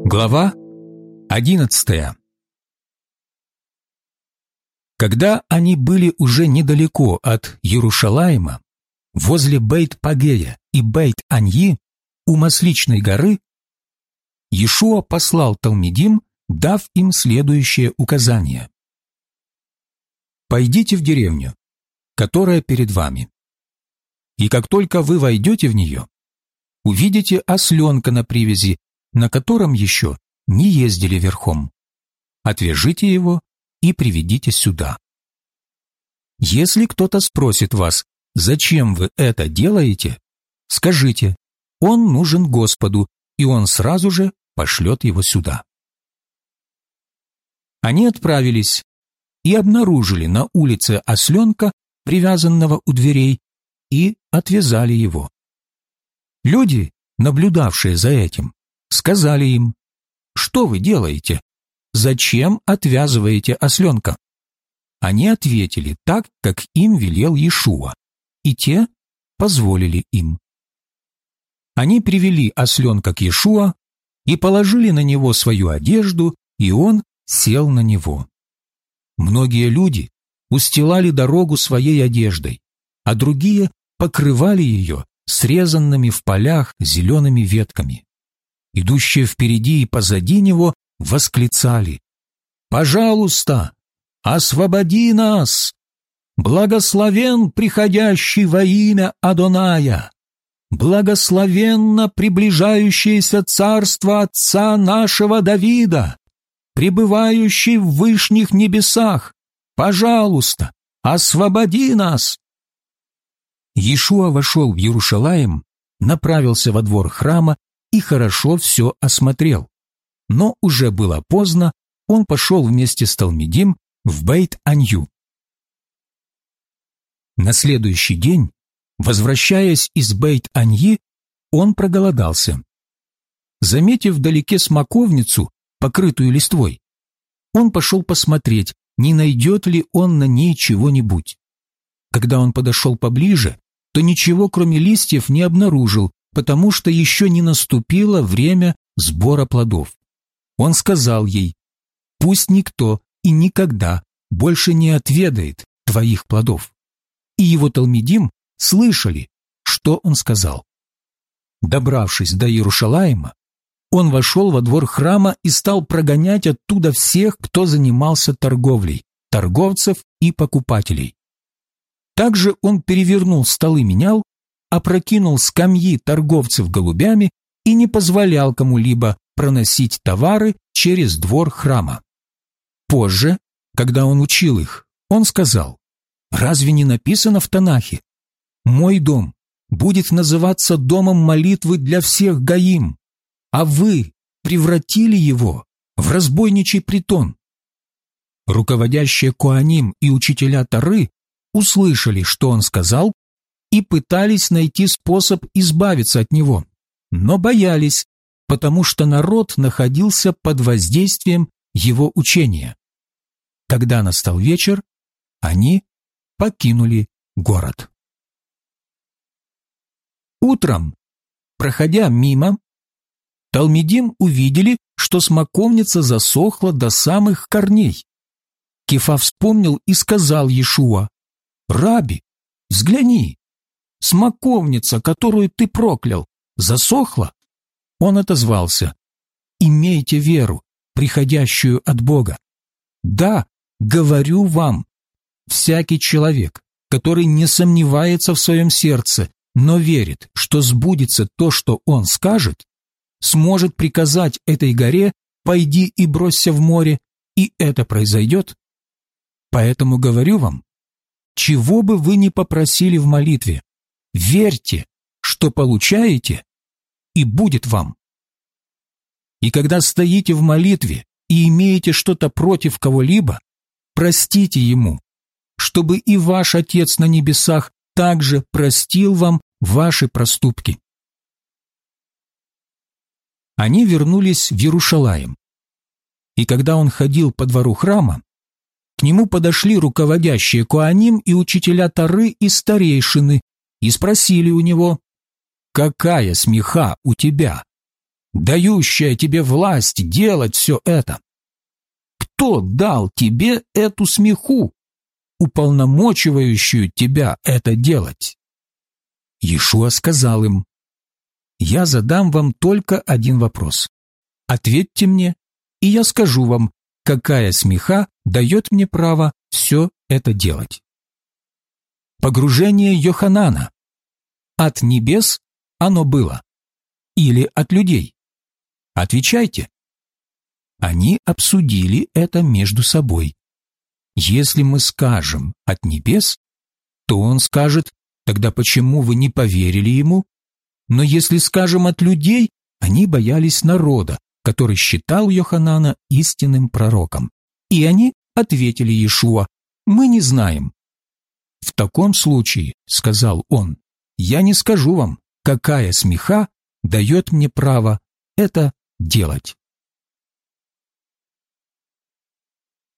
Глава 11. Когда они были уже недалеко от Иерушалаима, возле Бейт-Пагея и Бейт-Аньи, у Масличной горы, Иешуа послал талмидим, дав им следующее указание. «Пойдите в деревню, которая перед вами, и как только вы войдете в нее, увидите осленка на привязи, на котором еще не ездили верхом. Отвяжите его и приведите сюда. Если кто-то спросит вас, зачем вы это делаете, скажите, он нужен Господу, и он сразу же пошлет его сюда». Они отправились и обнаружили на улице осленка, привязанного у дверей, и отвязали его. Люди, наблюдавшие за этим, сказали им: «Что вы делаете? Зачем отвязываете осленка?» Они ответили так, как им велел Иешуа, и те позволили им. Они привели осленка к Иешуа и положили на него свою одежду, и он сел на него. Многие люди устилали дорогу своей одеждой, а другие покрывали ее срезанными в полях зелеными ветками. Идущие впереди и позади него восклицали: «Пожалуйста, освободи нас! Благословен приходящий во имя Адоная! Благословенно приближающееся царство Отца нашего Давида, пребывающий в вышних небесах! Пожалуйста, освободи нас!» Иешуа вошел в Иерушалаим, направился во двор храма и хорошо все осмотрел. Но уже было поздно, он пошел вместе с талмидим в Бейт-Анью. На следующий день, возвращаясь из Бейт-Аньи, он проголодался. Заметив вдалеке смоковницу, покрытую листвой, он пошел посмотреть, не найдет ли он на ней чего-нибудь. Когда он подошел поближе, то ничего, кроме листьев, не обнаружил, потому что еще не наступило время сбора плодов. Он сказал ей: «Пусть никто и никогда больше не отведает твоих плодов». И его талмидим слышали, что он сказал. Добравшись до Иерушалаима, он вошел во двор храма и стал прогонять оттуда всех, кто занимался торговлей, торговцев и покупателей. Также он перевернул столы менял, опрокинул скамьи торговцев голубями и не позволял кому-либо проносить товары через двор храма. Позже, когда он учил их, он сказал: «Разве не написано в Танахе: «Мой дом будет называться домом молитвы для всех гаим», а вы превратили его в разбойничий притон?» Руководящие коаним и учителя Торы услышали, что он сказал, и пытались найти способ избавиться от него, но боялись, потому что народ находился под воздействием его учения. Когда настал вечер, они покинули город. Утром, проходя мимо, талмидим увидели, что смоковница засохла до самых корней. Кефа вспомнил и сказал Иешуа: «Раби, взгляни, смоковница, которую ты проклял, засохла?» Он отозвался: «Имейте веру, приходящую от Бога. Да, говорю вам, всякий человек, который не сомневается в своем сердце, но верит, что сбудется то, что он скажет, сможет приказать этой горе: пойди и бросься в море, и это произойдет. Поэтому говорю вам, чего бы вы ни попросили в молитве, верьте, что получаете, и будет вам. И когда стоите в молитве и имеете что-то против кого-либо, простите ему, чтобы и ваш Отец на небесах также простил вам ваши проступки». Они вернулись в Иерушалаим. И когда он ходил по двору храма, к нему подошли руководящие коаним и учителя Торы и старейшины и спросили у него: «Какая смеха у тебя? дающая тебе власть делать все это? Кто дал тебе эту смеху, уполномочивающую тебя это делать?» Иешуа сказал им: «Я задам вам только один вопрос. Ответьте мне, и я скажу вам, какая смеха дает мне право все это делать». Погружение Йоханана. От небес оно было? Или от людей? Отвечайте. Они обсудили это между собой. Если мы скажем «от небес», то он скажет: «Тогда почему вы не поверили ему?» Но если скажем «от людей», они боялись народа, который считал Йоханана истинным пророком. И они ответили Иешуа: «Мы не знаем». «В таком случае, — сказал он, — я не скажу вам, какая смеха дает мне право это делать».